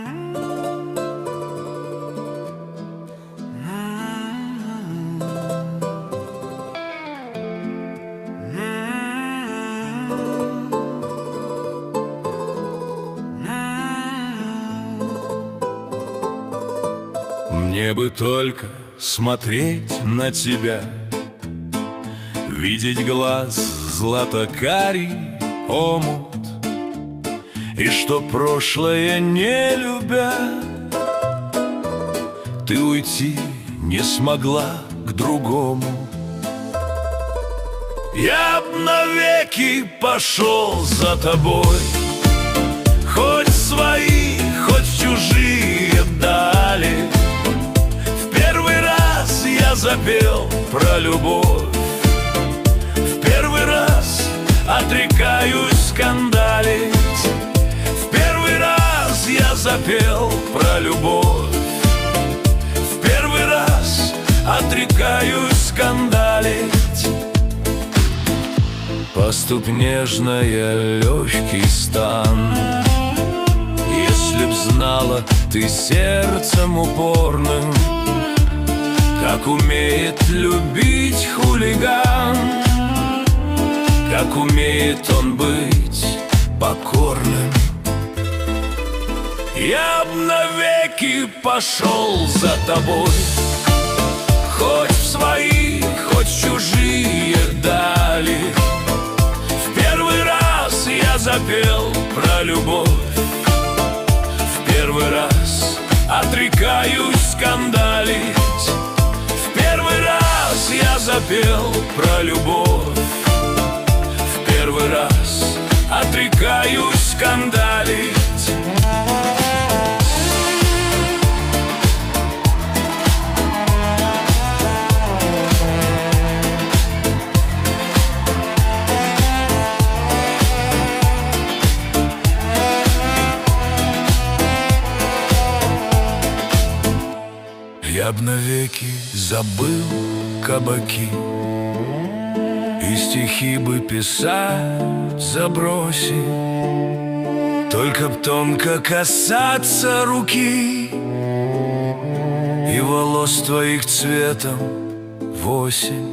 Мне бы только смотреть на тебя, видеть глаз златокарий омут, и что прошлое не любя, ты уйти не смогла к другому. Я б навеки пошел за тобой, хоть в свои, хоть в чужие дали. В первый раз я запел про любовь, в первый раз отрекаюсь скандалить. В первый раз я запел про любовь, в первый раз отрекаюсь скандалить. Поступь нежно, я легкий стан. Если б знала ты сердцем упорным, как умеет любить хулиган, как умеет он быть покорным. Я б навеки пошел за тобой, хоть в свои, хоть в чужие дали. В первый раз я запел про любовь, в первый раз отрекаюсь скандалить. В первый раз я запел про любовь, в первый раз отрекаюсь скандалить. Я б навеки забыл кабаки, и стихи бы писать забросил. Только б тонко касаться руки и волос твоих цветом в осень.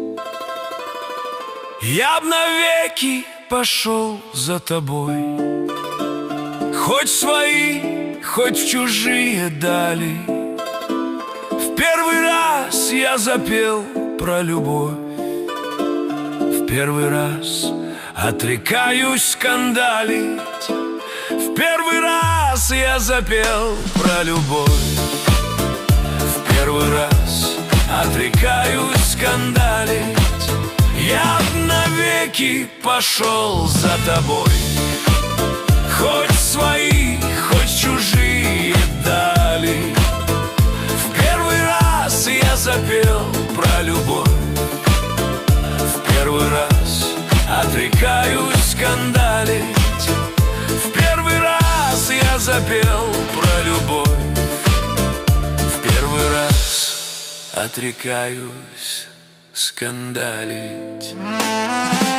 Я б навеки пошел за тобой, хоть в свои, хоть в чужие дали. В первый раз я запел про любовь, в первый раз отрекаюсь скандалить. В первый раз я запел про любовь, в первый раз отрекаюсь скандалить. Я б навеки пошел за тобой, хоть свои, хоть чужие дали. Я запел про любовь, в первый раз отрекаюсь скандалить. В первый раз я запел про любовь, в первый раз отрекаюсь скандалить.